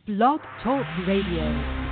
Blog Talk Radio.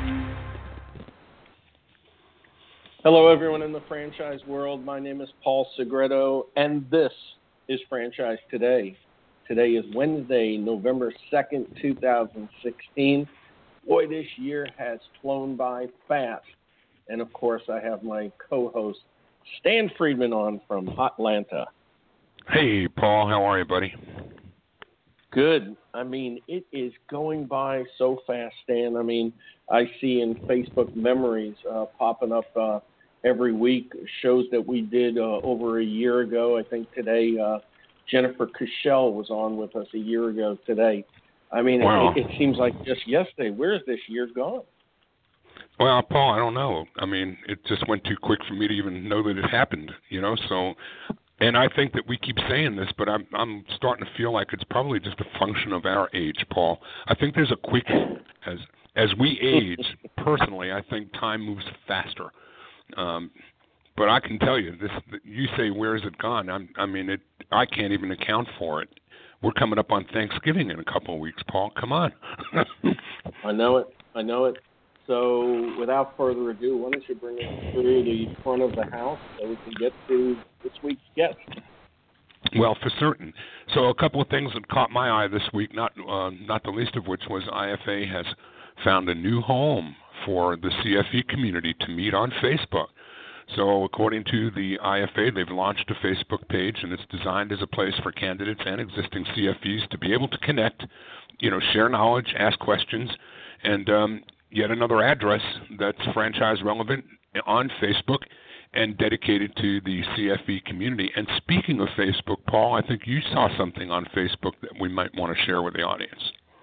Hello, everyone in the franchise world. My name is Paul Segreto, and this is Franchise Today. Today is Wednesday, November 2nd, 2016. Boy, this year has flown by fast. And, of course, I have my co-host, Stan Friedman, on from Hotlanta. Hey, Paul. How are you, buddy? Good. I mean, it is going by so fast, Stan. I mean, I see in Facebook memories popping up every week shows that we did over a year ago. I think today Jennifer Cushell was on with us a year ago today. I mean, wow. it seems like just yesterday. Where is this year gone? Well, Paul, I don't know. I mean, it just went too quick for me to even know that it happened, you know, so... And I think that we keep saying this, but I'm starting to feel like it's probably just a function of our age, Paul. I think there's a quick, as we age, personally, I think time moves faster. But I can tell you, you say, where is it gone? I can't even account for it. We're coming up on Thanksgiving in a couple of weeks, Paul. Come on. I know it. So, without further ado, why don't you bring us through the front of the house so we can get to this week's guest? Well, for certain. So, a couple of things that caught my eye this week, not the least of which was IFA has found a new home for the CFE community to meet on Facebook. So, according to the IFA, they've launched a Facebook page, and it's designed as a place for candidates and existing CFEs to be able to connect, share knowledge, ask questions, and yet another address that's franchise relevant on Facebook and dedicated to the CFE community. And speaking of Facebook, Paul, I think you saw something on Facebook that we might want to share with the audience.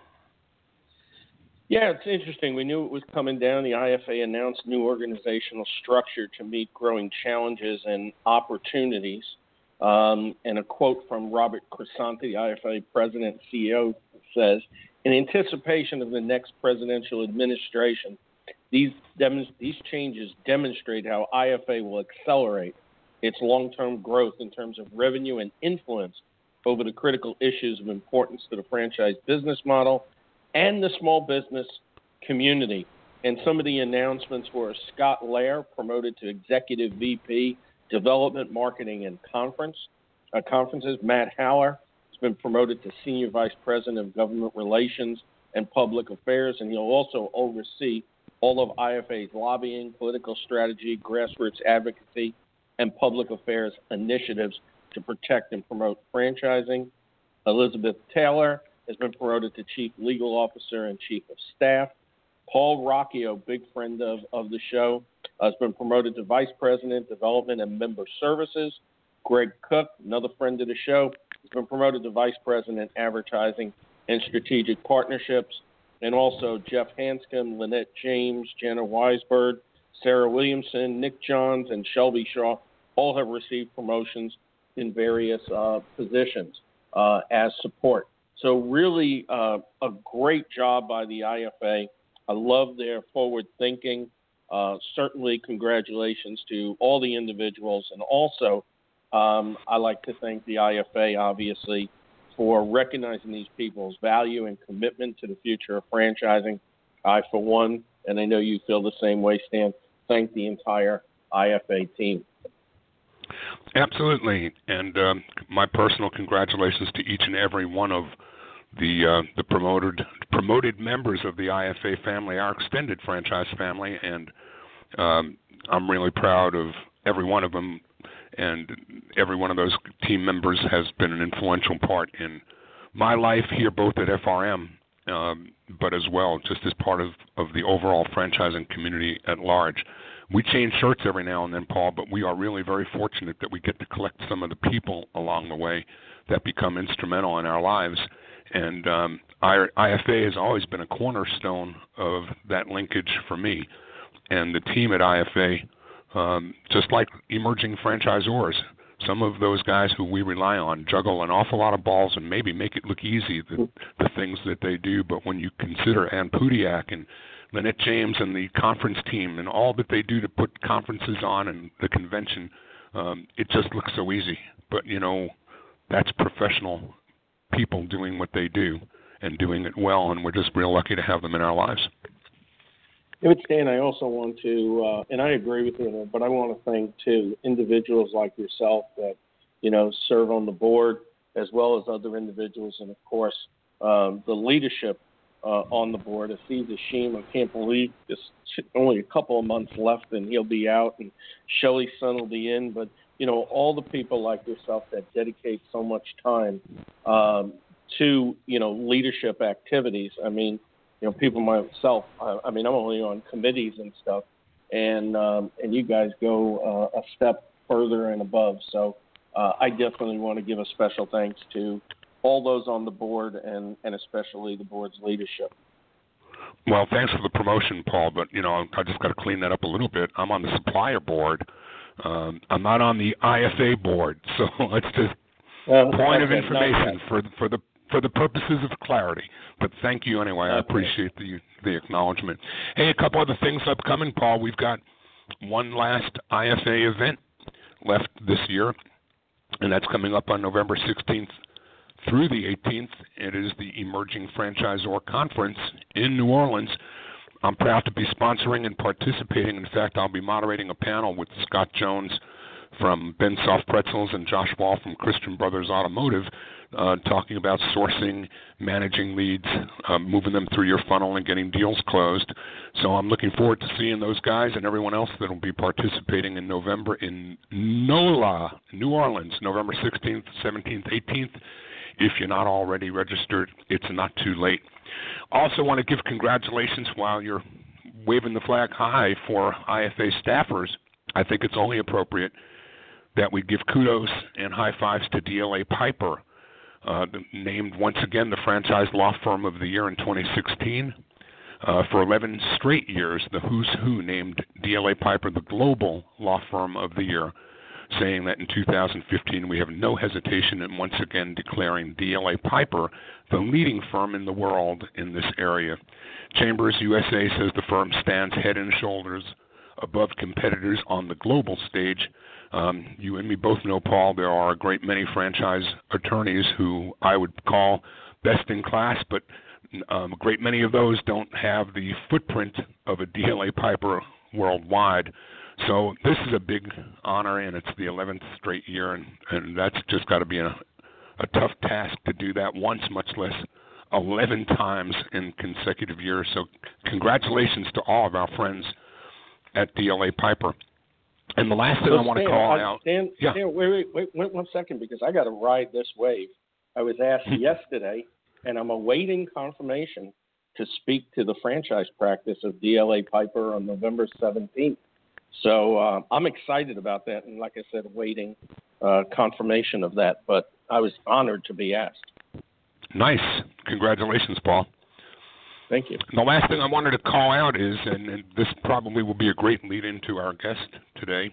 Yeah, it's interesting. We knew it was coming down. The IFA announced new organizational structure to meet growing challenges and opportunities. And a quote from Robert Crisanti, the IFA president and CEO, says, "In anticipation of the next presidential administration, these changes demonstrate how IFA will accelerate its long-term growth in terms of revenue and influence over the critical issues of importance to the franchise business model and the small business community." And some of the announcements were Scott Lair, promoted to Executive VP, Development, Marketing, and Conferences. Matt Haller has been promoted to Senior Vice President of Government Relations and Public Affairs, and he'll also oversee all of IFA's lobbying, political strategy, grassroots advocacy, and public affairs initiatives to protect and promote franchising. Elizabeth Taylor has been promoted to Chief Legal Officer and Chief of Staff. Paul Rocchio, big friend of the show, has been promoted to Vice President, Development and Member Services. Greg Cook, another friend of the show, has been promoted to Vice President, Advertising and Strategic Partnerships. And also Jeff Hanscom, Lynette James, Jenna Weisberg, Sarah Williamson, Nick Johns, and Shelby Shaw all have received promotions in various positions as support. So really a great job by the IFA. I love their forward thinking. Certainly congratulations to all the individuals. And also I like to thank the IFA, obviously, for recognizing these people's value and commitment to the future of franchising. I, for one, and I know you feel the same way, Stan, thank the entire IFA team. Absolutely. And my personal congratulations to each and every one of the promoted members of the IFA family, our extended franchise family, and I'm really proud of every one of them, and every one of those team members has been an influential part in my life here, both at FRM, but as well just as part of the overall franchising community at large. We change shirts every now and then, Paul, but we are really very fortunate that we get to collect some of the people along the way that become instrumental in our lives. And our IFA has always been a cornerstone of that linkage for me. And the team at IFA, just like emerging franchisors, some of those guys who we rely on juggle an awful lot of balls and maybe make it look easy, the things that they do. But when you consider Ann Pudiak and Lynette James and the conference team and all that they do to put conferences on and the convention, it just looks so easy. But, that's professional people doing what they do. and doing it well, and we're just real lucky to have them in our lives. But Stan, I also want to, and I agree with you, but I want to thank, too, individuals like yourself that, serve on the board, as well as other individuals, and, of course, the leadership on the board. Aziz Hashim, I can't believe this, only a couple of months left, and he'll be out, and Shelly's son will be in. But, all the people like yourself that dedicate so much time to, leadership activities. I mean, people myself, I'm only on committees and stuff, and you guys go a step further and above. So I definitely want to give a special thanks to all those on the board and especially the board's leadership. Well, thanks for the promotion, Paul, but, I just got to clean that up a little bit. I'm on the supplier board. I'm not on the IFA board, so it's just point of information for the purposes of clarity. But thank you anyway. I appreciate the acknowledgement. Hey, a couple other things upcoming, Paul. We've got one last IFA event left this year, and that's coming up on November 16th through the 18th. It is the Emerging Franchisor Conference in New Orleans. I'm proud to be sponsoring and participating. In fact, I'll be moderating a panel with Scott Jones from Ben Soft Pretzels and Josh Wall from Christian Brothers Automotive, talking about sourcing, managing leads, moving them through your funnel and getting deals closed. So I'm looking forward to seeing those guys and everyone else that will be participating in November in NOLA, New Orleans, November 16th, 17th, 18th. If you're not already registered, it's not too late. Also want to give congratulations while you're waving the flag high for IFA staffers. I think it's only appropriate that we give kudos and high fives to DLA Piper, named once again the Franchise Law Firm of the Year in 2016. For 11 straight years, the Who's Who named DLA Piper the Global Law Firm of the Year, saying that in 2015 we have no hesitation in once again declaring DLA Piper the leading firm in the world in this area. Chambers USA says the firm stands head and shoulders above competitors on the global stage. You and me both know, Paul, there are a great many franchise attorneys who I would call best in class, but a great many of those don't have the footprint of a DLA Piper worldwide. So this is a big honor, and it's the 11th straight year, and that's just got to be a tough task to do that once, much less 11 times in consecutive years. So congratulations to all of our friends at DLA Piper. And the last thing I want to call out... Stan, wait 1 second, because I got to ride this wave. I was asked yesterday, and I'm awaiting confirmation to speak to the franchise practice of DLA Piper on November 17th. So I'm excited about that, and like I said, awaiting confirmation of that. But I was honored to be asked. Nice. Congratulations, Paul. Thank you. And the last thing I wanted to call out is, and this probably will be a great lead-in to our guest today,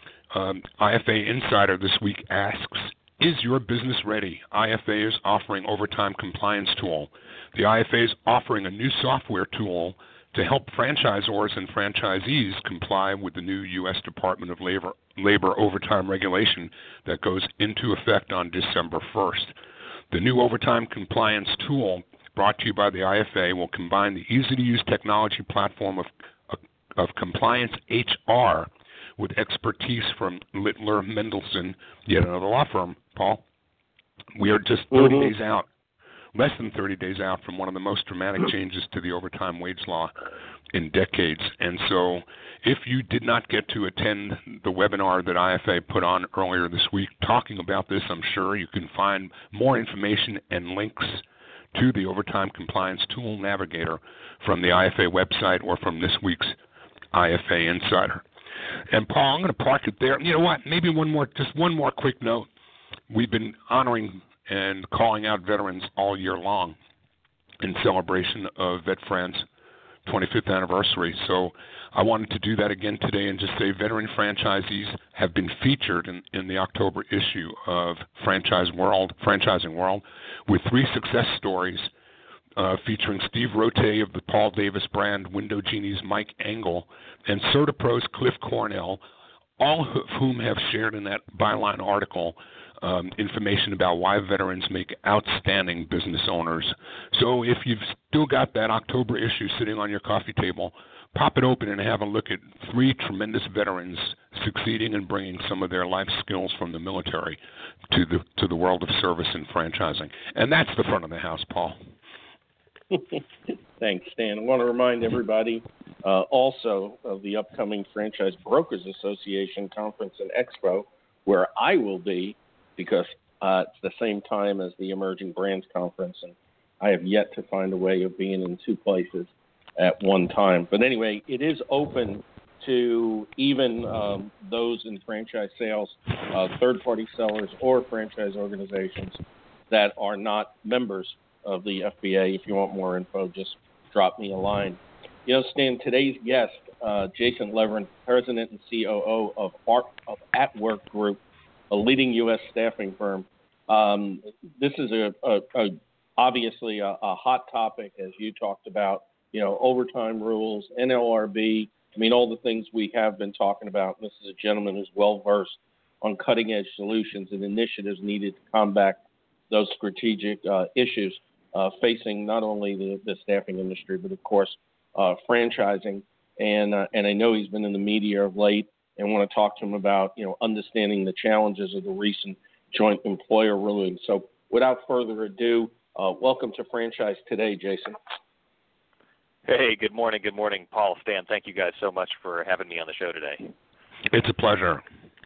IFA Insider this week asks, is your business ready? IFA is offering Overtime Compliance Tool. The IFA is offering a new software tool to help franchisors and franchisees comply with the new U.S. Department of Labor overtime regulation that goes into effect on December 1st. The new Overtime Compliance Tool, brought to you by the IFA, will combine the easy-to-use technology platform of Compliance HR with expertise from Littler Mendelson, yet another law firm, Paul. We are just 30 days out, less than 30 days out from one of the most dramatic changes to the overtime wage law in decades. And so if you did not get to attend the webinar that IFA put on earlier this week talking about this, I'm sure you can find more information and links to the Overtime Compliance Tool Navigator from the IFA website or from this week's IFA Insider. And Paul, I'm going to park it there. You know what? Maybe one more quick note. We've been honoring and calling out veterans all year long in celebration of VetFran's 25th anniversary. So I wanted to do that again today and just say veteran franchisees have been featured in the October issue of Franchising World with 3 success stories featuring Steve Rote of the Paul Davis brand, Window Genie's Mike Engel, and CertaPro's Cliff Cornell, all of whom have shared in that byline article information about why veterans make outstanding business owners. So if you've still got that October issue sitting on your coffee table, pop it open and have a look at 3 tremendous veterans succeeding in bringing some of their life skills from the military to the world of service and franchising. And that's the front of the house, Paul. Thanks, Stan. I want to remind everybody also of the upcoming Franchise Brokers Association Conference and Expo, where I will be, because it's the same time as the Emerging Brands Conference, and I have yet to find a way of being in 2 places at one time. But anyway, it is open to even those in franchise sales, third-party sellers or franchise organizations that are not members of the FBA. If you want more info, just drop me a line. You know, Stan, today's guest, Jason Levering, President and COO of At Work Group, a leading U.S. staffing firm. This is obviously a hot topic, as you talked about, you know, overtime rules, NLRB, I mean, all the things we have been talking about. This is a gentleman who's well-versed on cutting-edge solutions and initiatives needed to combat those strategic issues facing not only the staffing industry, but, of course, franchising. And I know he's been in the media of late, and want to talk to him about, you know, understanding the challenges of the recent joint employer ruling. So without further ado, welcome to Franchise Today, Jason. Hey, good morning. Good morning, Paul, Stan. Thank you guys so much for having me on the show today. It's a pleasure.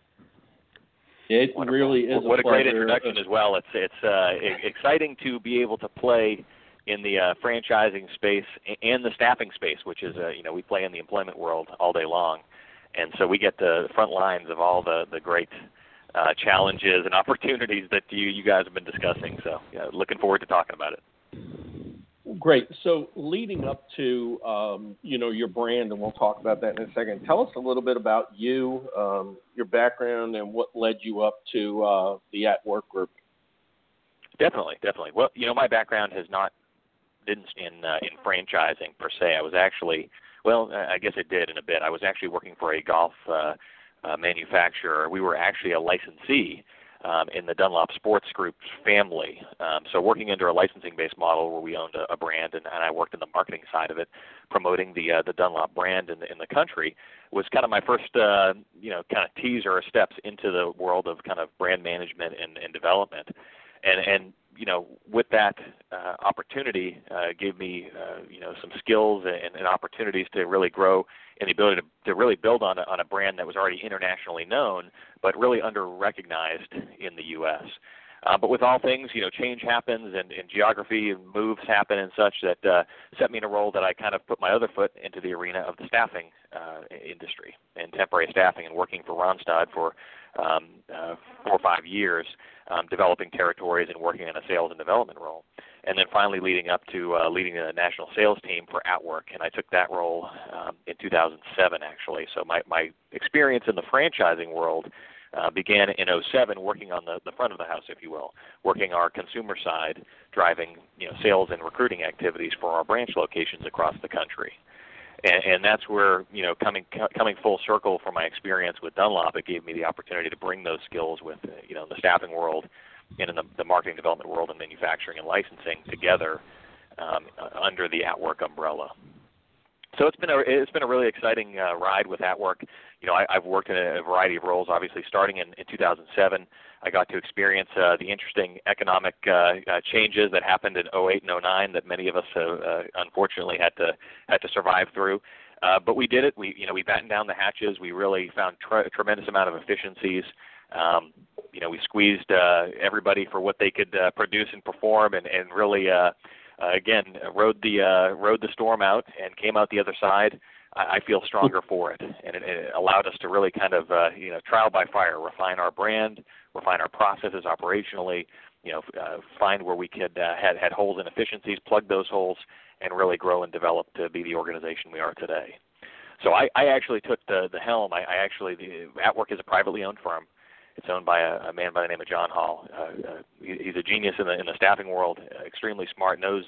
It Wonderful. Really is what a great pleasure. Introduction as well. It's exciting to be able to play in the franchising space and the staffing space, which is, you know, we play in the employment world all day long. And so we get the front lines of all the great challenges and opportunities that you guys have been discussing. So yeah, looking forward to talking about it. Great. So leading up to, you know, your brand, and we'll talk about that in a second, tell us a little bit about you, your background, and what led you up to the At Work Group. Definitely. Well, you know, my background didn't in franchising per se. I was actually, well, I guess it did in a bit. I was actually working for a golf manufacturer. We were actually a licensee in the Dunlop Sports Group family. So working under a licensing-based model where we owned a brand, and I worked in the marketing side of it, promoting the Dunlop brand in the country, was kind of my first, you know, kind of teaser or steps into the world of kind of brand management and development. And you know, with that opportunity, gave me, you know, some skills and opportunities to really grow, and the ability to really build on a brand that was already internationally known, but really under-recognized in the U.S. But with all things, you know, change happens and geography and moves happen and such that set me in a role that I kind of put my other foot into the arena of the staffing industry and temporary staffing, and working for Randstad for 4 or 5 years, developing territories and working in a sales and development role. And then finally leading up to leading the national sales team for At Work, and I took that role in 2007, actually. So my experience in the franchising world began in 2007, working on the front of the house, if you will, working our consumer side, driving, you know, sales and recruiting activities for our branch locations across the country. And that's where, you know, coming full circle from my experience with Dunlop, it gave me the opportunity to bring those skills with, you know, the staffing world and in the marketing development world and manufacturing and licensing together under the At Work umbrella. So it's been a really exciting ride with At Work. You know, I've worked in a variety of roles. Obviously, starting in 2007, I got to experience the interesting economic changes that happened in 2008 and 2009 that many of us unfortunately had to survive through. But we did it. We battened down the hatches. We really found a tremendous amount of efficiencies. You know, we squeezed everybody for what they could produce and perform, and really. Again, rode the storm out and came out the other side. I feel stronger for it, and it allowed us to really kind of you know, trial by fire, refine our brand, refine our processes operationally. You know, find where we could had holes and efficiencies, plug those holes, and really grow and develop to be the organization we are today. So I actually took the helm. At Work is a privately owned firm. It's owned by a man by the name of John Hall. He's a genius in the staffing world, extremely smart, knows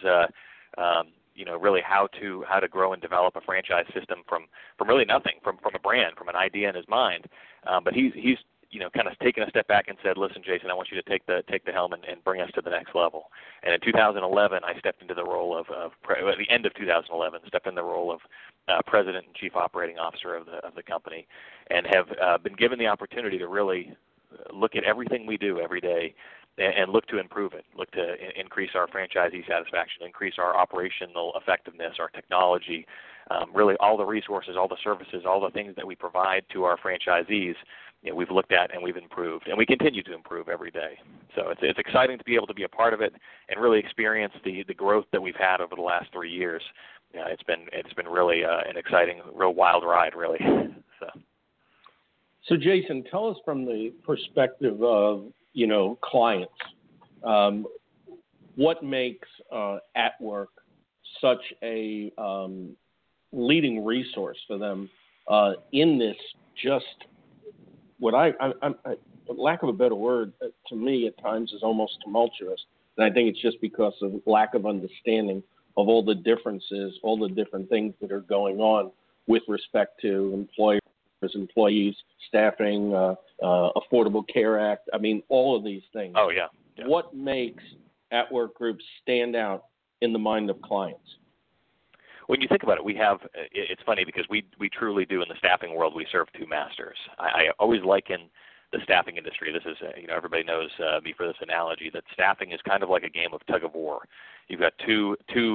you know, really how to grow and develop a franchise system from really nothing, from a brand, from an idea in his mind. But he's kind of taken a step back and said, listen, Jason, I want you to take the helm and bring us to the next level. And in 2011, I stepped into the role at the end of 2011, stepped in the role of President and Chief Operating Officer of the company, and have been given the opportunity to really look at everything we do every day and look to improve it, look to increase our franchisee satisfaction, increase our operational effectiveness, our technology, really all the resources, all the services, all the things that we provide to our franchisees. We've looked at and we've improved, and we continue to improve every day. So it's exciting to be able to be a part of it and really experience the growth that we've had over the last 3 years. It's been really an exciting, real wild ride, really. So Jason, tell us from the perspective of clients, what makes At Work such a leading resource for them in this just what lack of a better word, to me at times is almost tumultuous. And I think it's just because of lack of understanding of all the differences, all the different things that are going on with respect to employers, employees, staffing, Affordable Care Act. I mean, all of these things. Oh, yeah. What makes At Work Group stand out in the mind of clients? When you think about it, it's funny because we truly do in the staffing world, we serve two masters. I always liken the staffing industry. This is, everybody knows me for this analogy, that staffing is kind of like a game of tug of war. You've got two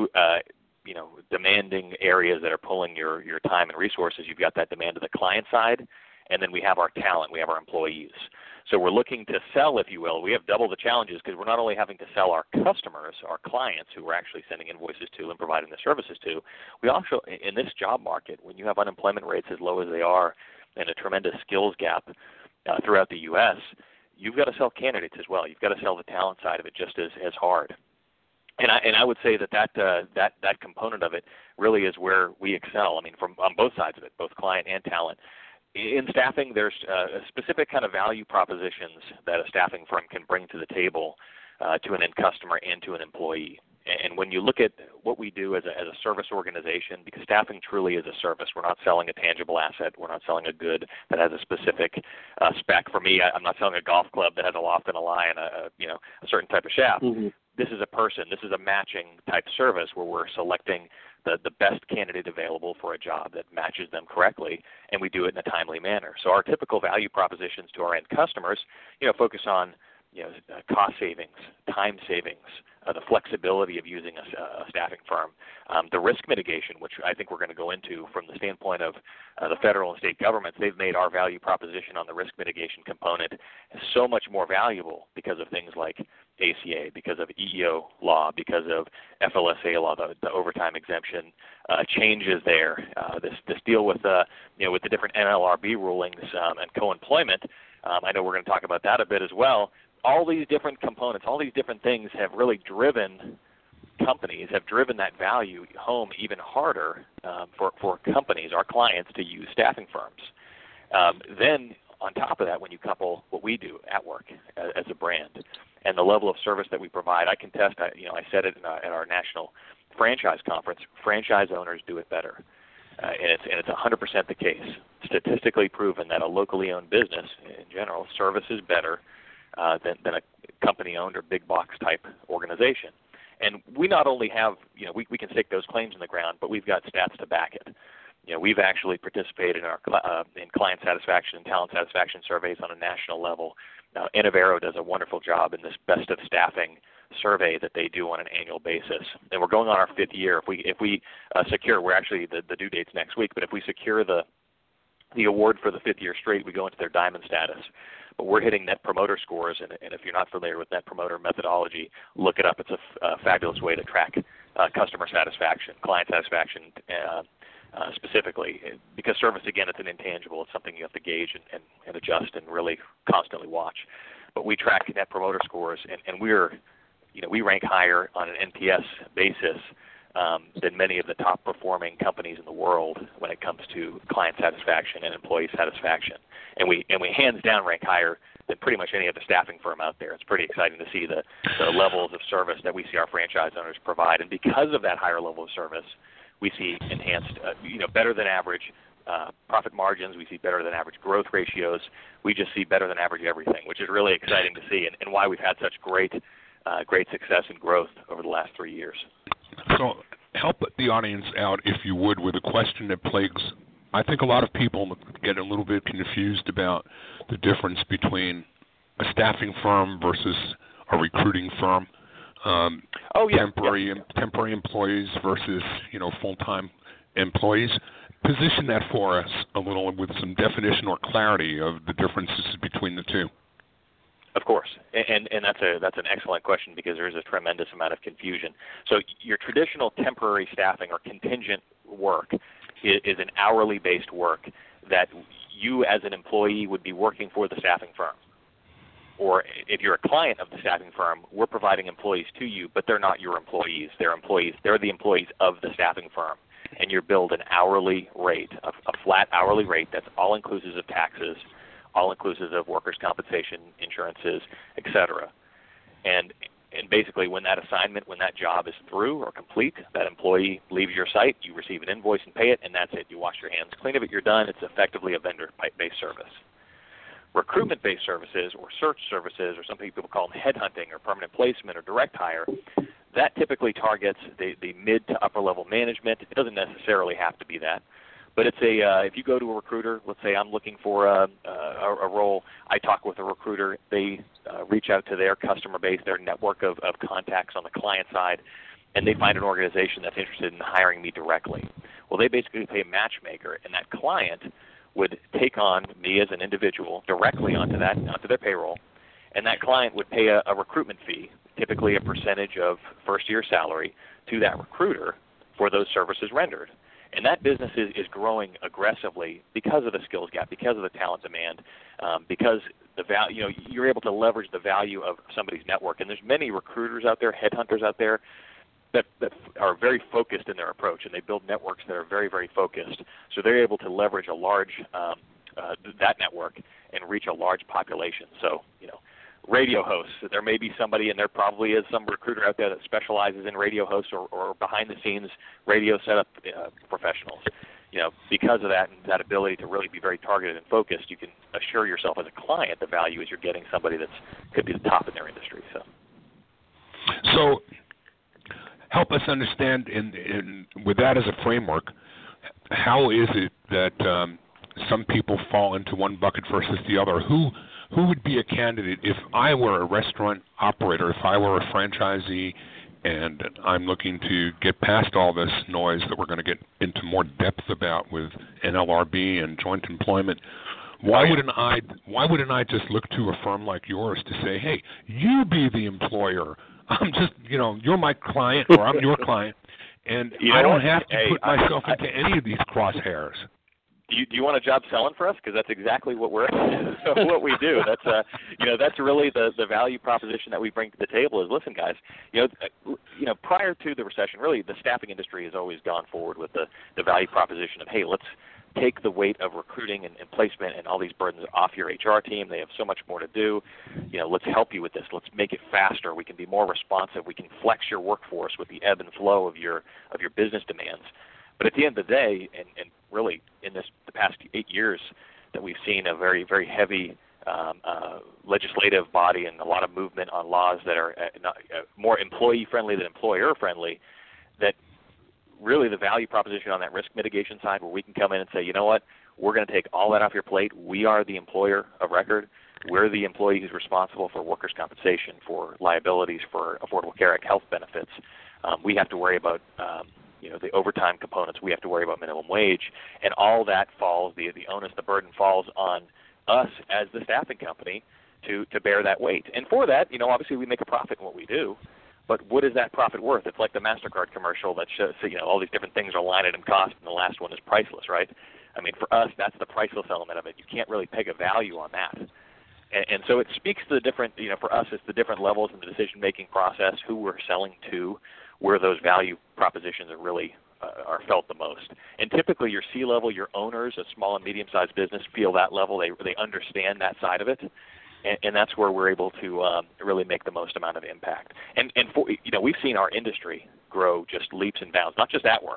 demanding areas that are pulling your time and resources. You've got that demand of the client side, and then we have our talent, we have our employees. So we're looking to sell, if you will. We have double the challenges because we're not only having to sell our customers, our clients who we're actually sending invoices to and providing the services to, we also, in this job market, when you have unemployment rates as low as they are and a tremendous skills gap throughout the U.S., you've got to sell candidates as well. You've got to sell the talent side of it just as hard. And I would say that component of it really is where we excel. I mean, on both sides of it, both client and talent. In staffing, there's specific kind of value propositions that a staffing firm can bring to the table to an end customer and to an employee. And when you look at what we do as a service organization, because staffing truly is a service, we're not selling a tangible asset. We're not selling a good that has a specific spec. For me, I'm not selling a golf club that has a loft and a lie and a certain type of shaft. Mm-hmm. This is a person. This is a matching type service where we're selecting the best candidate available for a job that matches them correctly, and we do it in a timely manner. So our typical value propositions to our end customers, focus on cost savings, time savings, the flexibility of using a staffing firm, the risk mitigation, which I think we're going to go into from the standpoint of the federal and state governments. They've made our value proposition on the risk mitigation component so much more valuable because of things like ACA, because of EEO law, because of FLSA law, the overtime exemption changes there. This deal with the different NLRB rulings and co-employment. I know we're going to talk about that a bit as well. All these different components, all these different things have really driven companies, have driven that value home even harder for companies, our clients, to use staffing firms. Then on top of that, when you couple what we do at Work as a brand and the level of service that we provide, I can test, I said it at our national franchise conference, franchise owners do it better. And it's 100% the case. Statistically proven that a locally owned business, in general, services better than a company-owned or big box type organization. And we not only have, we can stake those claims in the ground, but we've got stats to back it. We've actually participated in client satisfaction and talent satisfaction surveys on a national level. Innovero does a wonderful job in this best of staffing survey that they do on an annual basis. And we're going on our 5th year. If we secure, we're actually, the due date's next week, but if we secure the award for the 5th year straight, we go into their diamond status. But we're hitting Net Promoter scores, and if you're not familiar with Net Promoter methodology, look it up. It's a fabulous way to track customer satisfaction, client satisfaction specifically, because service, again, it's an intangible. It's something you have to gauge and adjust and really constantly watch. But we track Net Promoter scores, and we rank higher on an NPS basis than many of the top performing companies in the world when it comes to client satisfaction and employee satisfaction. And we hands down rank higher than pretty much any other staffing firm out there. It's pretty exciting to see the levels of service that we see our franchise owners provide. And because of that higher level of service, we see enhanced, better than average profit margins. We see better than average growth ratios. We just see better than average everything, which is really exciting to see, and why we've had such great success and growth over the last 3 years. So help the audience out, if you would, with a question that plagues, I think a lot of people get a little bit confused about the difference between a staffing firm versus a recruiting firm. Temporary employees versus full-time employees. Position that for us a little with some definition or clarity of the differences between the two. Of course, and that's an excellent question, because there is a tremendous amount of confusion. So your traditional temporary staffing or contingent work is an hourly based work that you as an employee would be working for the staffing firm. Or if you're a client of the staffing firm, we're providing employees to you, but they're not your employees. They're the employees of the staffing firm. And you're billed an hourly rate, a flat hourly rate that's all inclusive of taxes, all inclusive of workers' compensation, insurances, et cetera. And basically when that job is through or complete, that employee leaves your site, you receive an invoice and pay it, and that's it. You wash your hands clean of it, you're done. It's effectively a vendor-based service. Recruitment-based services or search services, or some people call them headhunting or permanent placement or direct hire, that typically targets the mid to upper level management. It doesn't necessarily have to be that. But it's if you go to a recruiter, let's say I'm looking for a role, I talk with a recruiter, they reach out to their customer base, their network of contacts on the client side, and they find an organization that's interested in hiring me directly. Well, they basically pay a matchmaker, and that client would take on me as an individual directly onto their payroll, and that client would pay a recruitment fee, typically a percentage of first-year salary, to that recruiter for those services rendered. And that business is growing aggressively because of the skills gap, because of the talent demand, because the value, you're able to leverage the value of somebody's network. And there's many recruiters out there, headhunters out there, that are very focused in their approach, and they build networks that are very, very focused. So they're able to leverage a large that network and reach a large population. So, radio hosts, there may be somebody, and there probably is some recruiter out there that specializes in radio hosts or behind-the-scenes radio setup professionals. Because of that ability to really be very targeted and focused, you can assure yourself as a client the value is you're getting somebody that could be the top in their industry. So help us understand, with that as a framework, how is it that some people fall into one bucket versus the other? Who would be a candidate if I were a restaurant operator, if I were a franchisee, and I'm looking to get past all this noise that we're going to get into more depth about with NLRB and joint employment? Why wouldn't I just look to a firm like yours to say, hey, you be the employer? I'm just, you're my client or I'm your client, and I don't have to put myself into any of these crosshairs. Do you want a job selling for us? Because that's exactly what what we do. That's that's really the value proposition that we bring to the table. Is, listen, guys, prior to the recession, really the staffing industry has always gone forward with the value proposition of, hey, let's take the weight of recruiting and placement and all these burdens off your HR team. They have so much more to do. Let's help you with this. Let's make it faster. We can be more responsive. We can flex your workforce with the ebb and flow of your business demands. But at the end of the day, and really in the past 8 years that we've seen a very, very heavy legislative body and a lot of movement on laws that are more employee-friendly than employer-friendly, that really the value proposition on that risk mitigation side, where we can come in and say, you know what, we're going to take all that off your plate. We are the employer of record. We're the employee who's responsible for workers' compensation, for liabilities, for Affordable Care Act health benefits. We have to worry about the overtime components. We have to worry about minimum wage, and all that falls, the onus, the burden falls on us as the staffing company to bear that weight. And for that, obviously we make a profit in what we do, but what is that profit worth? It's like the MasterCard commercial that shows, all these different things are line item cost, and the last one is priceless, right? I mean, for us, that's the priceless element of it. You can't really peg a value on that. And so it speaks to the different, for us, it's the different levels in the decision-making process, who we're selling to, where those value propositions are really are felt the most. And typically your C-level, your owners of small and medium-sized business feel that level. They understand that side of it. And that's where we're able to really make the most amount of impact. And for, we've seen our industry grow just leaps and bounds, not just at work.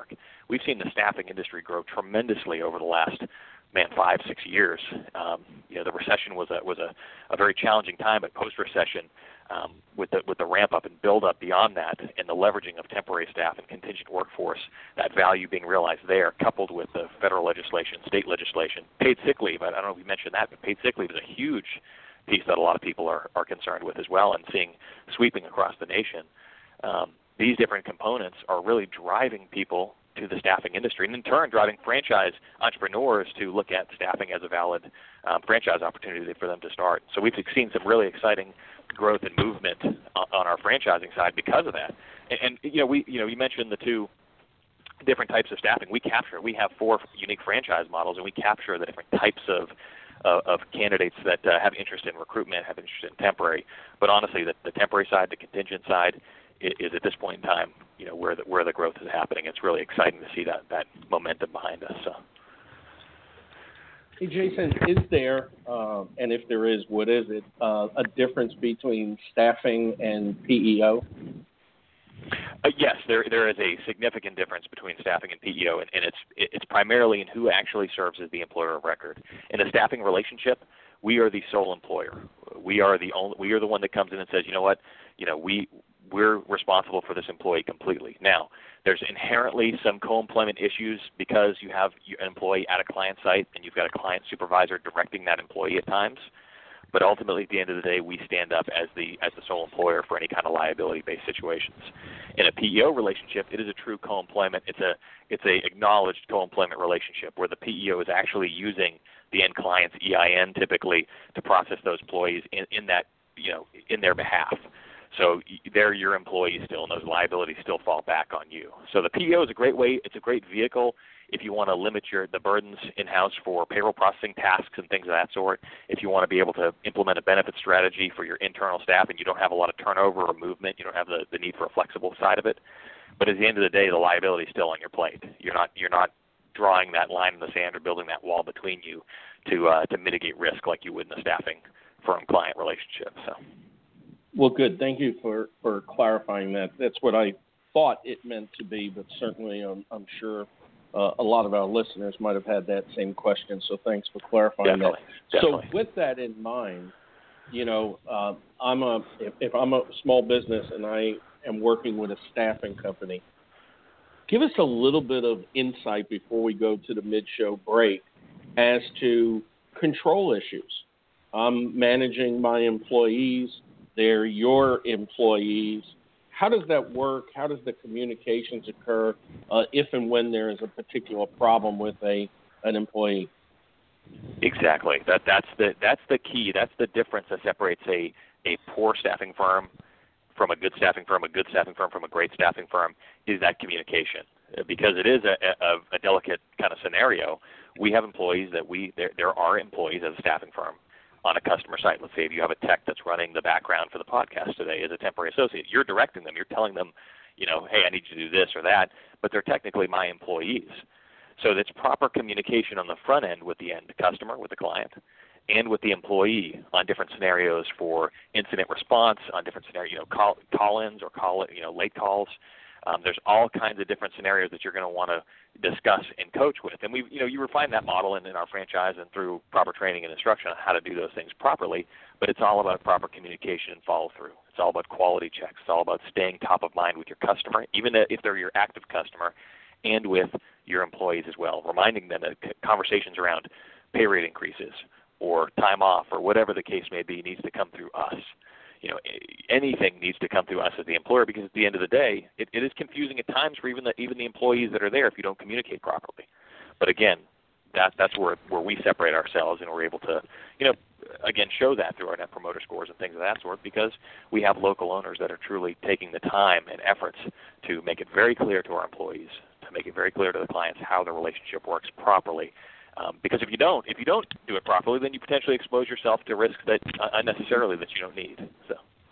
we've seen the staffing industry grow tremendously over the last 5-6 years. The recession was a very challenging time, but post-recession, with the ramp up and build up beyond that, and the leveraging of temporary staff and contingent workforce, that value being realized there, coupled with the federal legislation, state legislation, paid sick leave. I don't know if you mentioned that, but paid sick leave is a huge piece that a lot of people are concerned with as well, and seeing sweeping across the nation. These different components are really driving people to the staffing industry, and in turn driving franchise entrepreneurs to look at staffing as a valid franchise opportunity for them to start. So we've seen some really exciting growth and movement on our franchising side because of that. And you mentioned the two different types of staffing. We have 4 unique franchise models, and we capture the different types of candidates that have interest in recruitment, have interest in temporary. But honestly, the temporary side, the contingent side, is at this point in time, where the growth is happening. It's really exciting to see that momentum behind us. So. Hey, Jason, is there, and if there is, what is it, a difference between staffing and PEO? Yes, there is a significant difference between staffing and PEO, and it's primarily in who actually serves as the employer of record. In a staffing relationship, we are the sole employer. We are the one that comes in and says, you know what, we're responsible for this employee completely. Now, there's inherently some co-employment issues because you have an employee at a client site and you've got a client supervisor directing that employee at times. But ultimately, at the end of the day, we stand up as the sole employer for any kind of liability-based situations. In a PEO relationship, it is a true co-employment. It's a acknowledged co-employment relationship where the PEO is actually using the end client's EIN typically to process those employees in their behalf. So they're your employees still, and those liabilities still fall back on you. So the PEO is a great way. It's a great vehicle if you want to limit the burdens in-house for payroll processing tasks and things of that sort. If you want to be able to implement a benefit strategy for your internal staff and you don't have a lot of turnover or movement, you don't have the need for a flexible side of it. But at the end of the day, the liability is still on your plate. You're not drawing that line in the sand or building that wall between you to mitigate risk like you would in a staffing firm-client relationship. So. Well, good. Thank you for clarifying that. That's what I thought it meant to be, but certainly I'm sure a lot of our listeners might have had that same question, so thanks for clarifying that. Definitely. So with that in mind, if I'm a small business and I am working with a staffing company, give us a little bit of insight before we go to the mid-show break as to control issues. I'm managing my employees. They're your employees. How does that work? How does the communications occur if and when there is a particular problem with an employee? Exactly. That's the key. That's the difference that separates a poor staffing firm from a good staffing firm, a good staffing firm from a great staffing firm, is that communication. Because it is a delicate kind of scenario. We have employees there are employees as a staffing firm on a customer site. Let's say if you have a tech that's running the background for the podcast today as a temporary associate, you're directing them, you're telling them, hey, I need you to do this or that, but they're technically my employees. So that's proper communication on the front end with the end customer, with the client, and with the employee on different scenarios for incident response, on different scenarios, call-ins or late calls. There's all kinds of different scenarios that you're going to want to discuss and coach with. And you refine that model in our franchise and through proper training and instruction on how to do those things properly, but it's all about proper communication and follow-through. It's all about quality checks. It's all about staying top of mind with your customer, even if they're your active customer, and with your employees as well, reminding them that conversations around pay rate increases or time off or whatever the case may be needs to come through us. Anything needs to come through us as the employer, because at the end of the day, it is confusing at times for even the employees that are there if you don't communicate properly. But again, that's where we separate ourselves, and we're able to, again, show that through our Net Promoter Scores and things of that sort, because we have local owners that are truly taking the time and efforts to make it very clear to our employees, to make it very clear to the clients how the relationship works properly. Because if you don't do it properly, then you potentially expose yourself to risks that unnecessarily that you don't need. So,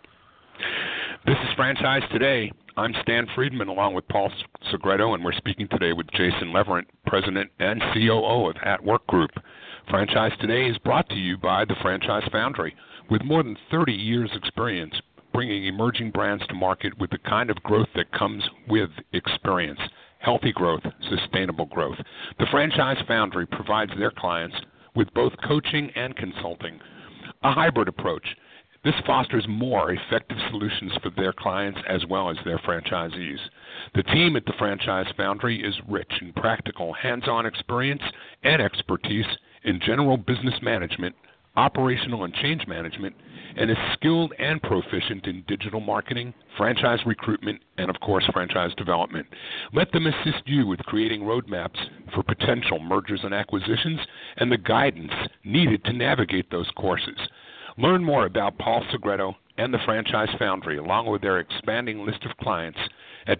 this is Franchise Today. I'm Stan Friedman, along with Paul Segreto, and we're speaking today with Jason Leverant, President and COO of At Work Group. Franchise Today is brought to you by the Franchise Foundry, with more than 30 years' experience bringing emerging brands to market with the kind of growth that comes with experience, healthy growth, sustainable growth. The Franchise Foundry provides their clients with both coaching and consulting, a hybrid approach. This fosters more effective solutions for their clients as well as their franchisees. The team at the Franchise Foundry is rich in practical, hands-on experience and expertise in general business management, operational and change management, and is skilled and proficient in digital marketing, franchise recruitment, and, of course, franchise development. Let them assist you with creating roadmaps for potential mergers and acquisitions and the guidance needed to navigate those courses. Learn more about Paul Segreto and the Franchise Foundry, along with their expanding list of clients, at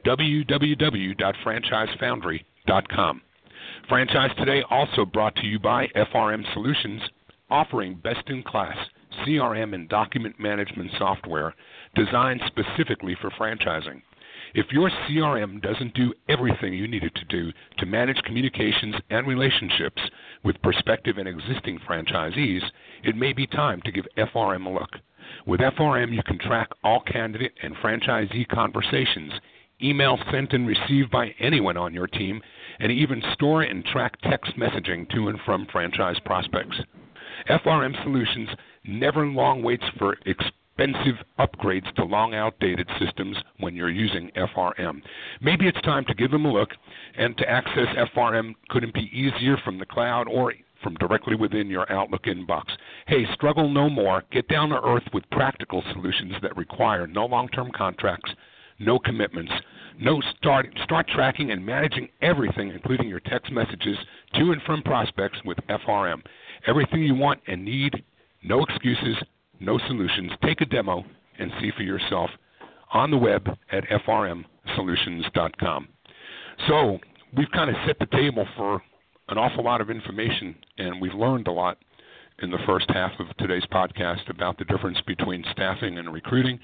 www.franchisefoundry.com. Franchise Today also brought to you by FRM Solutions, offering best-in-class CRM and document management software designed specifically for franchising. If your CRM doesn't do everything you need it to do to manage communications and relationships with prospective and existing franchisees, it may be time to give FRM a look. With FRM, you can track all candidate and franchisee conversations, emails sent and received by anyone on your team, and even store and track text messaging to and from franchise prospects. FRM Solutions never long waits for expensive upgrades to long outdated systems when you're using FRM. Maybe it's time to give them a look, and to access FRM couldn't be easier from the cloud or from directly within your Outlook inbox. Hey, struggle no more. Get down to earth with practical solutions that require no long-term contracts, no commitments. Start tracking and managing everything, including your text messages to and from prospects with FRM. Everything you want and need, no excuses, no solutions. Take a demo and see for yourself on the web at frmsolutions.com. So we've kind of set the table for an awful lot of information, and we've learned a lot in the first half of today's podcast about the difference between staffing and recruiting,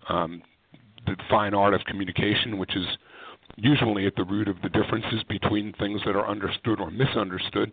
the fine art of communication, which is usually at the root of the differences between things that are understood or misunderstood.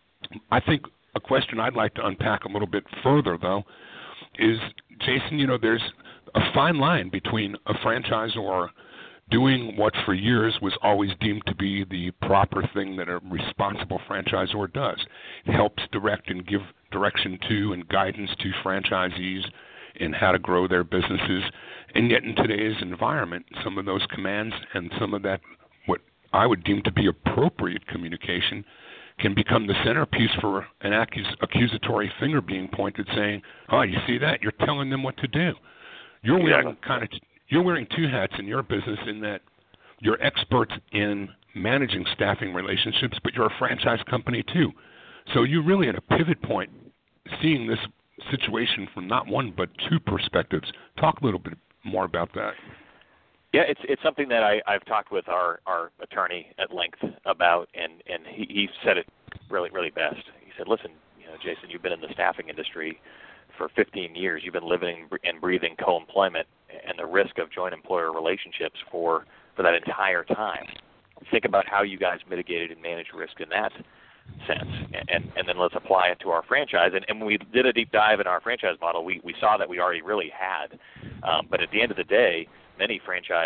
I think a question I'd like to unpack a little bit further, though, is, Jason, there's a fine line between a franchisor doing what for years was always deemed to be the proper thing that a responsible franchisor does. It helps direct and give direction to and guidance to franchisees in how to grow their businesses. And yet in today's environment, some of those commands and some of that, what I would deem to be appropriate communication, can become the centerpiece for an accusatory finger being pointed saying, oh, you see that? You're telling them what to do. You're wearing two hats in your business in that you're experts in managing staffing relationships, but you're a franchise company too. So you're really at a pivot point seeing this situation from not one but two perspectives. Talk a little bit more about that. Yeah, it's something that I've talked with our attorney at length about, and he said it really, really best. He said, listen, Jason, you've been in the staffing industry for 15 years. You've been living and breathing co-employment and the risk of joint employer relationships for that entire time. Think about how you guys mitigated and managed risk in that sense, and then let's apply it to our franchise. And when we did a deep dive in our franchise model, we saw that we already really had. But at the end of the day, many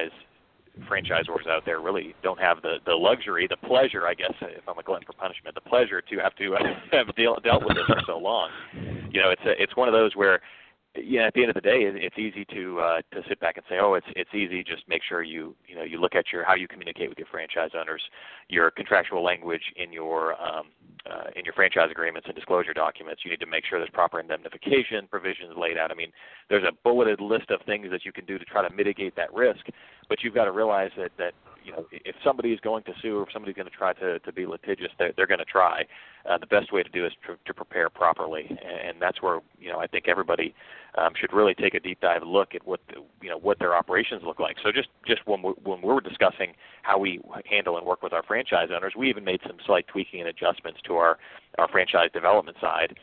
franchisors out there really don't have the luxury, the pleasure, I guess, if I'm a glutton for punishment, the pleasure to have dealt with this for so long. It's one of those where, at the end of the day, it's easy to sit back and say, oh, it's easy. Just make sure you look at how you communicate with your franchise owners, your contractual language in your franchise agreements and disclosure documents. You need to make sure there's proper indemnification provisions laid out. I mean, there's a bulleted list of things that you can do to try to mitigate that risk, but you've got to realize that if somebody is going to sue or if somebody's going to try to be litigious, they're going to try. The best way to do is to prepare properly, and that's where I think everybody should really take a deep dive look at what their operations look like. So just when we're discussing how we handle and work with our franchise owners, we even made some slight tweaking and adjustments to our franchise development side.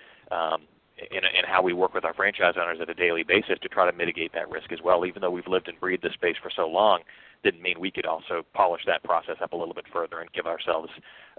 And how we work with our franchise owners at a daily basis to try to mitigate that risk as well. Even though we've lived and breathed this space for so long, didn't mean we could also polish that process up a little bit further and give ourselves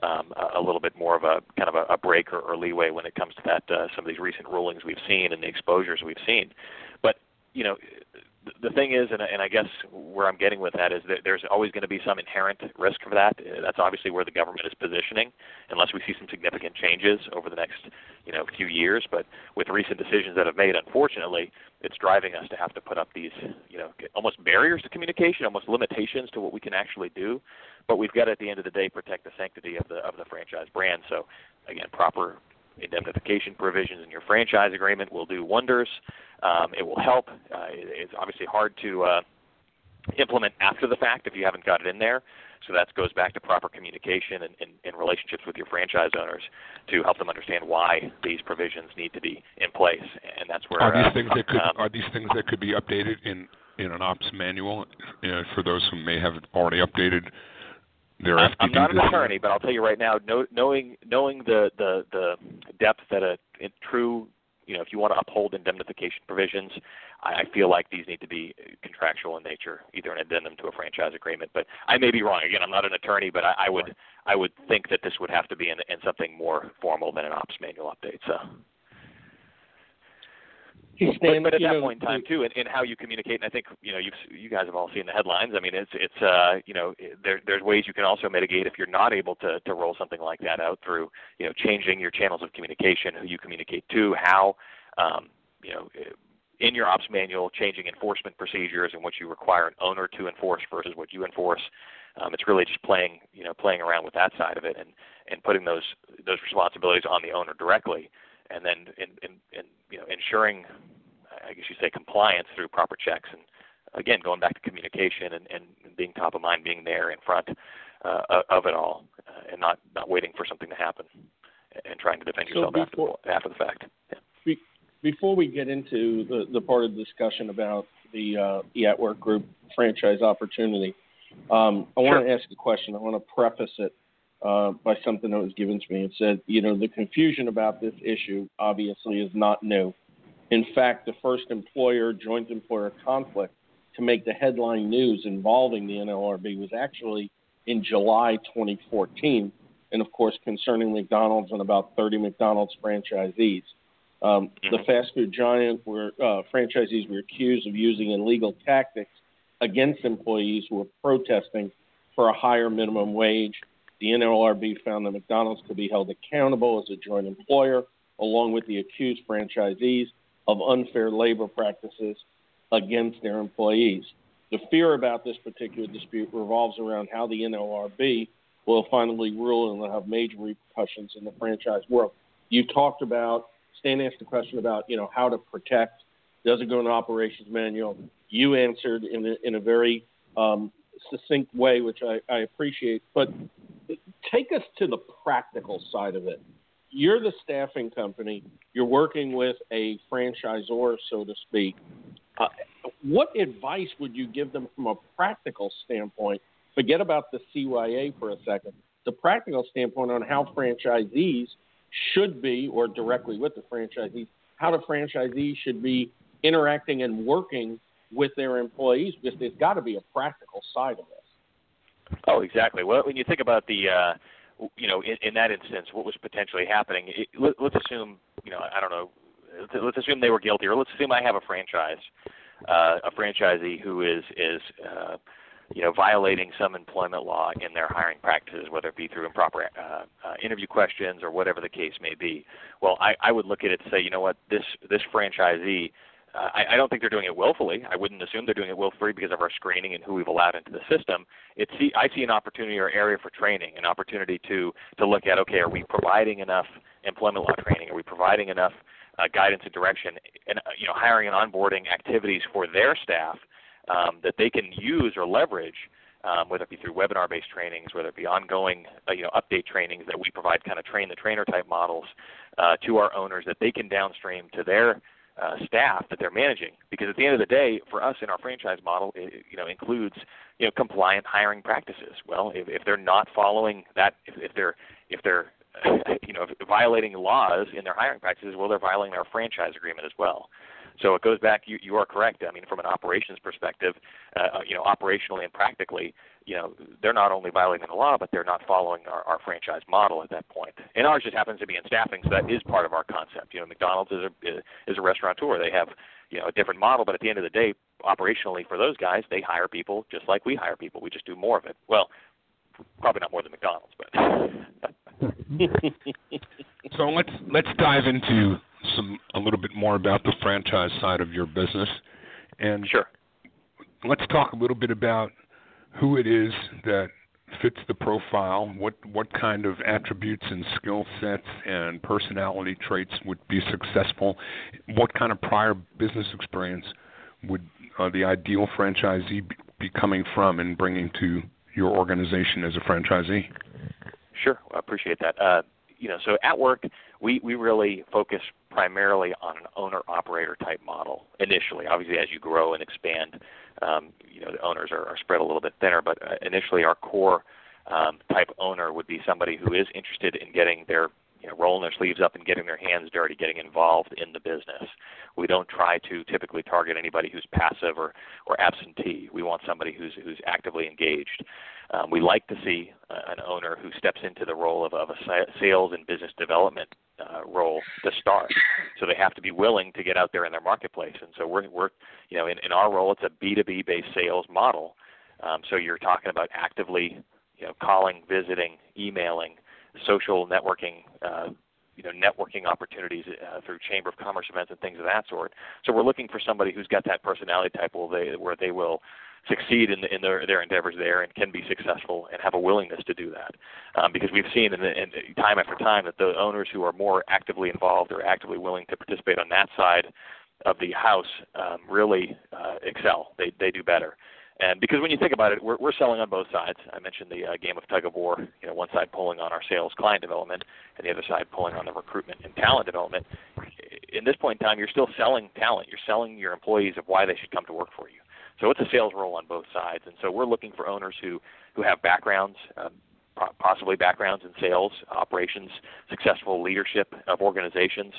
a little bit more of a kind of a break or leeway when it comes to that some of these recent rulings we've seen and the exposures we've seen. But the thing is, and I guess where I'm getting with that is that there's always going to be some inherent risk for that. That's obviously where the government is positioning, unless we see some significant changes over the next, few years. But with recent decisions that have made, unfortunately, it's driving us to have to put up these, almost barriers to communication, almost limitations to what we can actually do. But we've got to, at the end of the day, protect the sanctity of the franchise brand. So, again, proper indemnification provisions in your franchise agreement will do wonders. It will help. It's obviously hard to implement after the fact if you haven't got it in there. So that goes back to proper communication and relationships with your franchise owners to help them understand why these provisions need to be in place. And that's where are these things that could be updated in an ops manual for those who may have already updated their FTP? I'm not an attorney, but I'll tell you right now, knowing the depth that a true, if you want to uphold indemnification provisions, I feel like these need to be contractual in nature, either an addendum to a franchise agreement. But I may be wrong. Again, I'm not an attorney, but I would think that this would have to be in something more formal than an ops manual update. So. But at that point in time too, and how you communicate, and I think you guys have all seen the headlines. I mean, there's ways you can also mitigate if you're not able to roll something like that out through changing your channels of communication, who you communicate to, how in your ops manual, changing enforcement procedures and what you require an owner to enforce versus what you enforce. It's really just playing around with that side of it and putting those responsibilities on the owner directly. And then ensuring, I guess you say, compliance through proper checks. And, again, going back to communication and being top of mind, being there in front of it all and not waiting for something to happen and trying to defend yourself after the fact. Yeah. Before we get into the part of the discussion about the at-work group franchise opportunity, I want to ask a question. I want to preface it by something that was given to me. It said, the confusion about this issue obviously is not new. In fact, the first joint employer conflict to make the headline news involving the NLRB was actually in July 2014, and of course concerning McDonald's and about 30 McDonald's franchisees. The fast food giant franchisees were accused of using illegal tactics against employees who were protesting for a higher minimum wage. The NLRB found that McDonald's could be held accountable as a joint employer, along with the accused franchisees, of unfair labor practices against their employees. The fear about this particular dispute revolves around how the NLRB will finally rule and will have major repercussions in the franchise world. You talked about, Stan asked a question about, how to protect. Does it go in the operations manual? You answered in a very succinct way, which I appreciate. But take us to the practical side of it. You're the staffing company. You're working with a franchisor, so to speak. What advice would you give them from a practical standpoint? Forget about the CYA for a second. The practical standpoint on how franchisees should be, or directly with the franchisees, how the franchisees should be interacting and working with their employees, because there's got to be a practical side of this. Oh, exactly. Well, when you think about the, in that instance, what was potentially happening, let's assume, I don't know, let's assume they were guilty, or let's assume I have a franchisee who is violating some employment law in their hiring practices, whether it be through improper interview questions or whatever the case may be. Well, I would look at it and say, you know what, this franchisee, I don't think they're doing it willfully. I wouldn't assume they're doing it willfully because of our screening and who we've allowed into the system. I see an opportunity or area for training, an opportunity to look at, okay, are we providing enough employment law training? Are we providing enough guidance and direction, and hiring and onboarding activities for their staff that they can use or leverage, whether it be through webinar-based trainings, whether it be ongoing update trainings that we provide, kind of train-the-trainer type models to our owners that they can downstream to their staff that they're managing. Because at the end of the day, for us in our franchise model, it includes compliant hiring practices. Well, if they're not following that, if they're violating laws in their hiring practices, well, they're violating our franchise agreement as well. So it goes back. You are correct. I mean, from an operations perspective, operationally and practically, they're not only violating the law, but they're not following our franchise model at that point. And ours just happens to be in staffing, so that is part of our concept. McDonald's is a restaurateur. They have a different model, but at the end of the day, operationally for those guys, they hire people just like we hire people. We just do more of it. Well, probably not more than McDonald's, but. So let's dive into a little bit more about the franchise side of your business, and sure. Let's talk a little bit about who it is that fits the profile. What kind of attributes and skill sets and personality traits would be successful? What kind of prior business experience would the ideal franchisee be coming from and bringing to your organization as a franchisee? Sure, I appreciate that. So at Work, we really focus primarily on an owner-operator type model initially. Obviously, as you grow and expand, the owners are spread a little bit thinner, but initially our core type owner would be somebody who is interested in getting their rolling their sleeves up and getting their hands dirty, getting involved in the business. We don't try to typically target anybody who's passive or absentee. We want somebody who's actively engaged. We like to see an owner who steps into the role of a sales and business development role to start. So they have to be willing to get out there in their marketplace. And so we're in our role, it's a B2B based sales model. So you're talking about actively, calling, visiting, emailing, social networking, networking opportunities through Chamber of Commerce events and things of that sort. So we're looking for somebody who's got that personality type where they will succeed in their endeavors there and can be successful and have a willingness to do that. Because we've seen in time after time that the owners who are more actively involved or actively willing to participate on that side of the house really excel. They do better. And because when you think about it, we're selling on both sides. I mentioned the game of tug of war, one side pulling on our sales client development and the other side pulling on the recruitment and talent development. In this point in time, you're still selling talent. You're selling your employees of why they should come to work for you. So it's a sales role on both sides. And so we're looking for owners who have backgrounds, possibly backgrounds in sales, operations, successful leadership of organizations.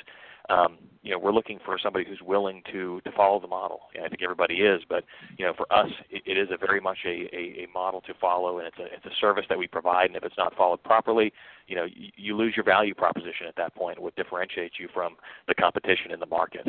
We're looking for somebody who's willing to follow the model. I think everybody is, but for us, it is a very much a model to follow, and it's a service that we provide. And if it's not followed properly, you lose your value proposition at that point. What differentiates you from the competition in the market?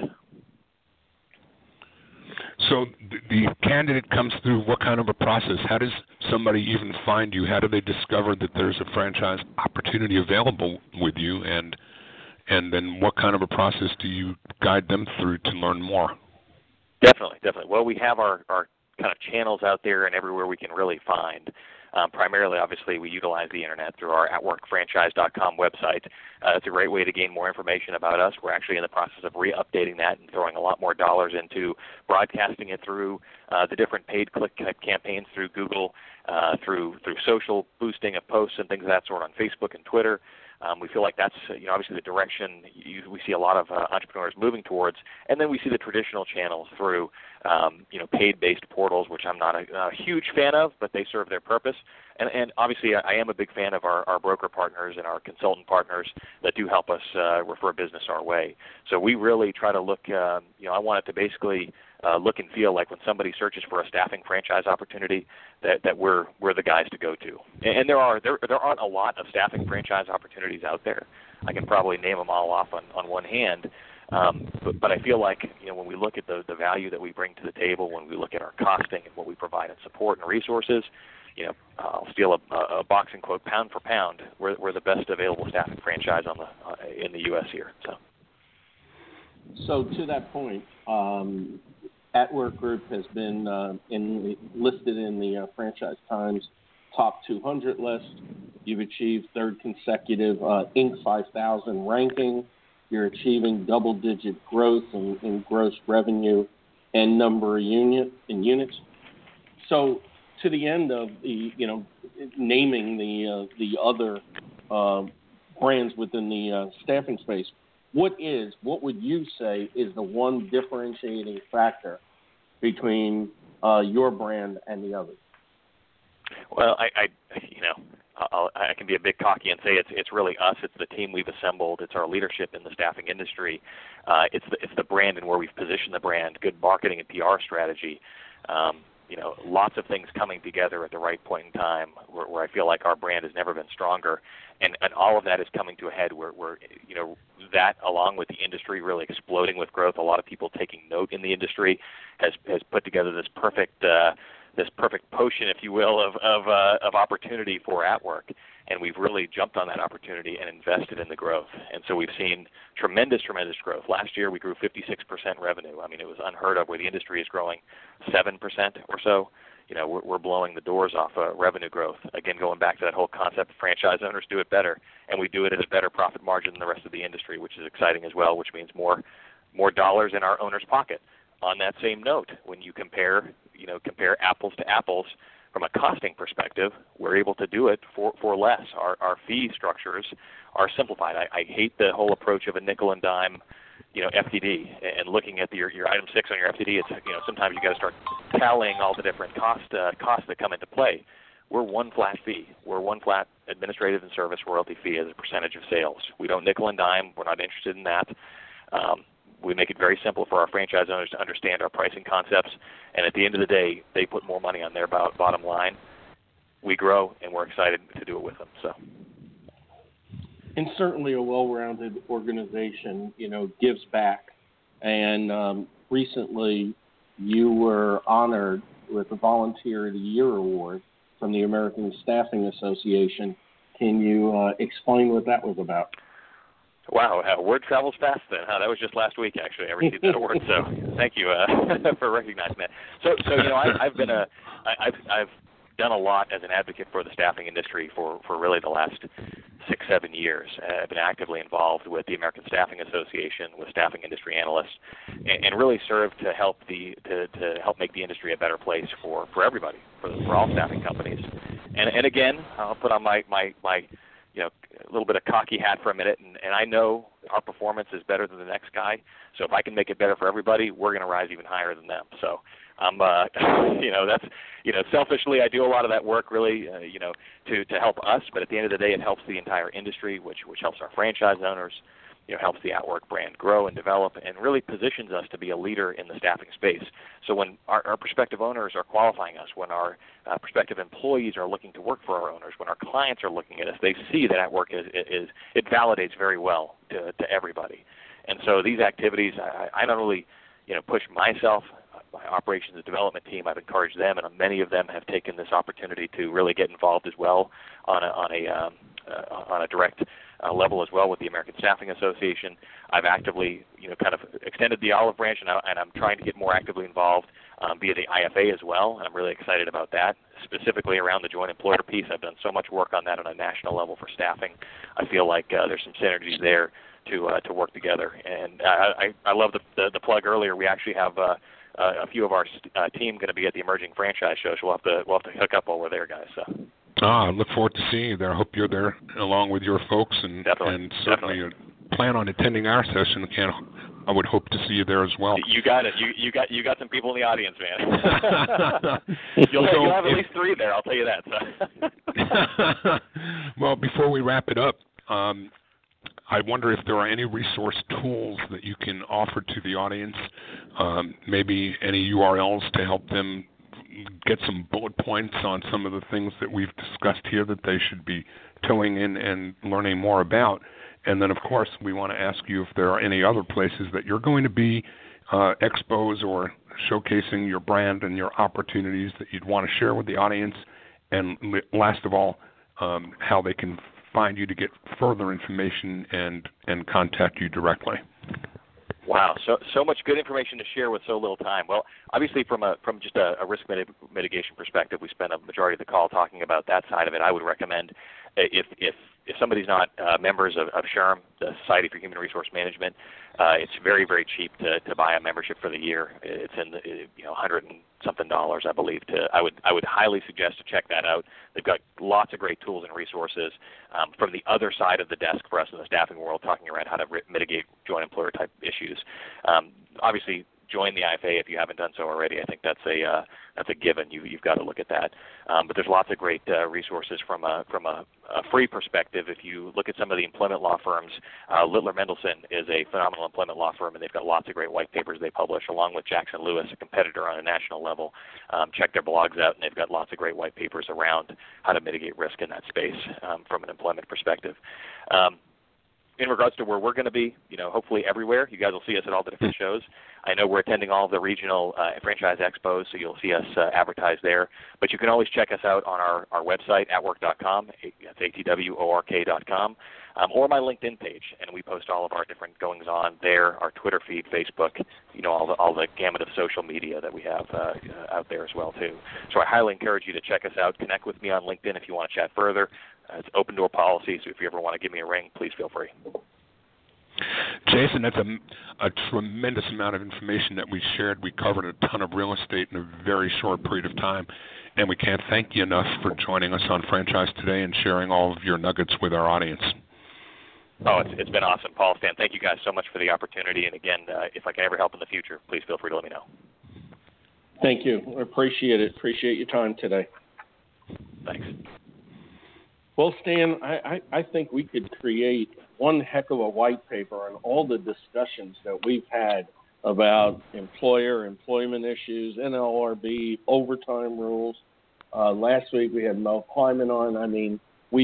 So the candidate comes through what kind of a process? How does somebody even find you? How do they discover that there's a franchise opportunity available with you? And then what kind of a process do you guide them through to learn more? Definitely. Well, we have our kind of channels out there and everywhere we can really find. Primarily, obviously, we utilize the Internet through our atworkfranchise.com website. It's a great way to gain more information about us. We're actually in the process of re-updating that and throwing a lot more dollars into broadcasting it through the different paid click campaigns through Google, through social boosting of posts and things of that sort on Facebook and Twitter. We feel like that's obviously the direction we see a lot of entrepreneurs moving towards, and then we see the traditional channels through paid-based portals, which I'm not a huge fan of, but they serve their purpose. And obviously, I am a big fan of our broker partners and our consultant partners that do help us refer business our way. So we really try to look. I want it to basically look and feel like when somebody searches for a staffing franchise opportunity, that we're the guys to go to. And there aren't a lot of staffing franchise opportunities out there. I can probably name them all off on one hand. But I feel like when we look at the value that we bring to the table, when we look at our costing and what we provide in support and resources, I'll steal a boxing quote, pound for pound, we're the best available staffing franchise in the U.S. here. So to that point, At Work Group has been listed in the Franchise Times Top 200 list. You've achieved third consecutive Inc. 5000 ranking. You're achieving double-digit growth in gross revenue and number of units. So to the end of the naming the other brands within the staffing space, what would you say is the one differentiating factor between your brand and the others? Well, I can be a bit cocky and say it's really us. It's the team we've assembled. It's our leadership in the staffing industry. It's the brand and where we've positioned the brand. Good marketing and PR strategy. lots of things coming together at the right point in time where I feel like our brand has never been stronger. And all of that is coming to a head where that, along with the industry really exploding with growth, a lot of people taking note in the industry, has put together this perfect potion, if you will, of opportunity for At-Work. And we've really jumped on that opportunity and invested in the growth. And so we've seen tremendous growth. Last year we grew 56% revenue. I mean, it was unheard of where the industry is growing 7% or so. We're blowing the doors off revenue growth. Again, going back to that whole concept, franchise owners do it better, and we do it at a better profit margin than the rest of the industry, which is exciting as well, which means more dollars in our owner's pocket. On that same note, when you compare apples to apples, from a costing perspective, we're able to do it for less. Our fee structures are simplified. I hate the whole approach of a nickel and dime, FTD, and looking at your item 6 on your FTD. It's sometimes you got to start tallying all the different costs that come into play. We're one flat fee. We're one flat administrative and service royalty fee as a percentage of sales. We don't nickel and dime. We're not interested in that. We make it very simple for our franchise owners to understand our pricing concepts, and at the end of the day, they put more money on their bottom line. We grow, and we're excited to do it with them. So, and certainly a well-rounded organization, gives back. And recently, you were honored with the Volunteer of the Year award from the American Staffing Association. Can you explain what that was about? Wow, word travels fast then, huh? That was just last week, actually. I received that award, so thank you for recognizing that. So I've done a lot as an advocate for the staffing industry for really the last 6-7 years. I've been actively involved with the American Staffing Association, with staffing industry analysts, and really served to help help make the industry a better place for everybody, for all staffing companies. And again, I'll put on my a little bit of cocky hat for a minute, and I know our performance is better than the next guy. So if I can make it better for everybody, we're going to rise even higher than them. So I'm, that's, selfishly, I do a lot of that work really, to help us. But at the end of the day, it helps the entire industry, which helps our franchise owners, helps the At-Work brand grow and develop, and really positions us to be a leader in the staffing space. So when our prospective owners are qualifying us, when our prospective employees are looking to work for our owners, when our clients are looking at us, they see that At-Work it validates very well to everybody. And so these activities, I not only push myself, my operations and development team, I've encouraged them, and many of them have taken this opportunity to really get involved as well on a direct level as well with the American Staffing Association. I've actively, kind of extended the olive branch, and I'm trying to get more actively involved via the IFA as well, and I'm really excited about that, specifically around the joint employer piece. I've done so much work on that on a national level for staffing. I feel like there's some synergies there to work together, and I love the plug earlier. We actually have a few of our team going to be at the Emerging Franchise Show, so we'll have to hook up while we're there, guys. So. I look forward to seeing you there. I hope you're there along with your folks, and certainly plan on attending our session. I would hope to see you there as well. You got it. You got some people in the audience, man. You'll have at least 3 there. I'll tell you that. So. Well, before we wrap it up, I wonder if there are any resource tools that you can offer to the audience, maybe any URLs to help them get some bullet points on some of the things that we've discussed here that they should be towing in and learning more about. And then, of course, we want to ask you if there are any other places that you're going to be expos or showcasing your brand and your opportunities that you'd want to share with the audience. And last of all, how they can find you to get further information and contact you directly. Wow, so much good information to share with so little time. Well, obviously from just a risk mitigation perspective, we spent a majority of the call talking about that side of it. I would recommend if somebody's not members of SHRM, the Society for Human Resource Management, it's very, very cheap to buy a membership for the year. It's in the $100 and something, I believe. I would highly suggest to check that out. They've got lots of great tools and resources from the other side of the desk for us in the staffing world, talking around how to mitigate joint employer type issues. Obviously, join the IFA if you haven't done so already. I think that's a given. You've got to look at that. But there's lots of great resources from a free perspective. If you look at some of the employment law firms, Littler Mendelson is a phenomenal employment law firm, and they've got lots of great white papers they publish, along with Jackson Lewis, a competitor on a national level. Check their blogs out, and they've got lots of great white papers around how to mitigate risk in that space from an employment perspective. In regards to where we're going to be, hopefully everywhere. You guys will see us at all the different shows. I know we're attending all of the regional franchise expos, so you'll see us advertise there. But you can always check us out on our website, atwork.com, that's atwork.com, or my LinkedIn page, and we post all of our different goings-on there, our Twitter feed, Facebook, all the gamut of social media that we have out there as well, too. So I highly encourage you to check us out. Connect with me on LinkedIn if you want to chat further. It's open door policy, so if you ever want to give me a ring, please feel free. Jason, that's a tremendous amount of information that we shared. We covered a ton of real estate in a very short period of time, and we can't thank you enough for joining us on Franchise Today and sharing all of your nuggets with our audience. Oh, it's been awesome. Paul, Stan, thank you guys so much for the opportunity. And again, if I can ever help in the future, please feel free to let me know. Thank you. I appreciate it. Appreciate your time today. Thanks. Well, Stan, I think we could create one heck of a white paper on all the discussions that we've had about employment issues, NLRB, overtime rules. Last week we had Mel Kleiman on. I mean,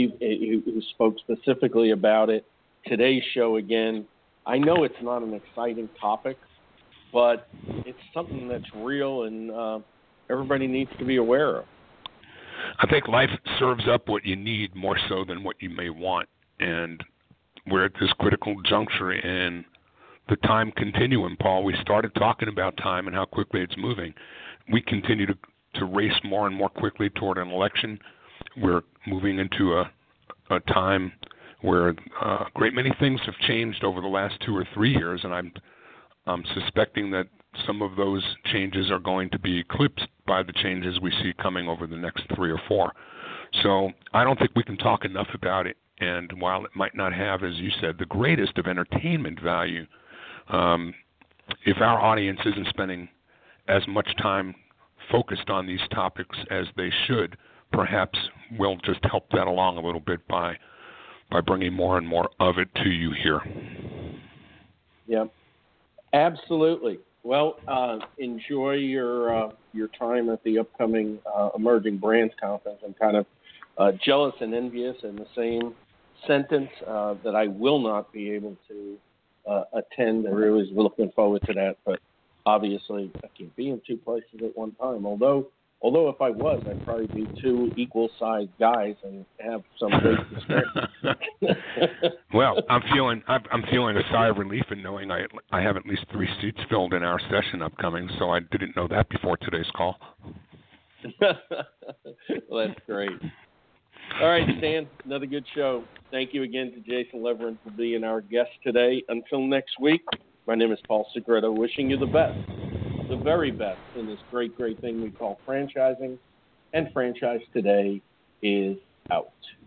who spoke specifically about it. Today's show again. I know it's not an exciting topic, but it's something that's real and everybody needs to be aware of. I think life serves up what you need more so than what you may want, and we're at this critical juncture in the time continuum, Paul. We started talking about time and how quickly it's moving. We continue to race more and more quickly toward an election. We're moving into a time where a great many things have changed over the last 2 or 3 years, and I'm suspecting that some of those changes are going to be eclipsed by the changes we see coming over the next 3 or 4. So I don't think we can talk enough about it. And while it might not have, as you said, the greatest of entertainment value, if our audience isn't spending as much time focused on these topics as they should, perhaps we'll just help that along a little bit by bringing more and more of it to you here. Yeah, absolutely. Well, enjoy your time at the upcoming Emerging Brands Conference. I'm kind of jealous and envious in the same sentence that I will not be able to attend. I really was looking forward to that, but obviously I can't be in 2 places at one time. Although if I was, I'd probably be 2 equal-sized guys and have some place to spend. Well, I'm feeling a sigh of relief in knowing I have at least 3 seats filled in our session upcoming, so I didn't know that before today's call. Well, that's great. All right, Stan, another good show. Thank you again to Jason Leverin for being our guest today. Until next week, my name is Paul Segreto, wishing you the best, the very best in this great, great thing we call franchising. And Franchise Today is out.